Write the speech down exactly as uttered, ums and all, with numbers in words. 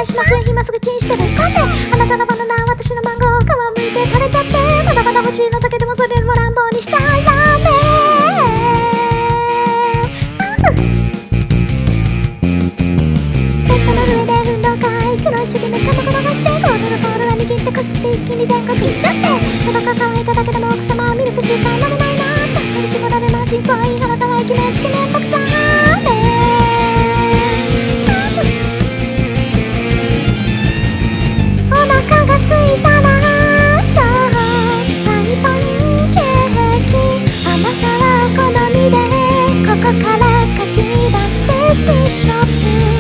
します。今すぐチンしてぶっ込んで、あなたのバナナ私のマンゴー、皮むいて食べちゃって、まだまだ欲しいのだけでもそれも乱暴にしちゃうラーメン。ベッドの上で運動会、黒いすぎ目肩転がして、コールのコールは握ってこすって一気に天国行っちゃって、ただか乾いただけでも奥様はミルクシーカー飲めないな、たっぷり絞られマジっぽいあなたはイケメンつけ麺僕ラーメン。お腹が空いたらショーパンパンケーキ、甘さはお好みでここから書き出してスピーショップ